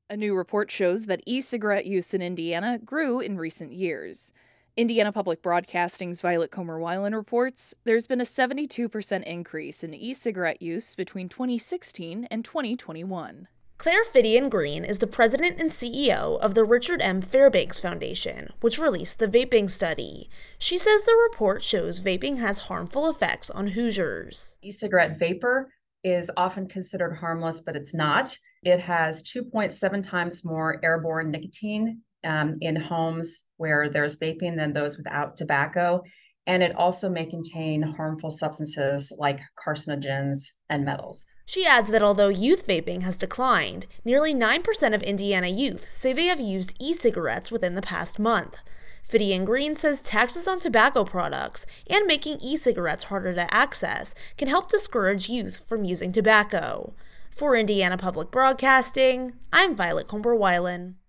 A new report shows that e-cigarette use in Indiana grew in recent years. Indiana Public Broadcasting's Violet Comer-Weiland reports there's been a 72% increase in e-cigarette use between 2016 and 2021. Claire Fidian-Green is the president and CEO of the Richard M. Fairbanks Foundation, which released the vaping study. She says the report shows vaping has harmful effects on Hoosiers. E-cigarette vapor is often considered harmless, but it's not. It has 2.7 times more airborne nicotine in homes where there's vaping than those without tobacco. And it also may contain harmful substances like carcinogens and metals. She adds that although youth vaping has declined, nearly 9% of Indiana youth say they have used e-cigarettes within the past month. Fidian-Green says taxes on tobacco products and making e-cigarettes harder to access can help discourage youth from using tobacco. For Indiana Public Broadcasting, I'm Violet Comer-Weiland.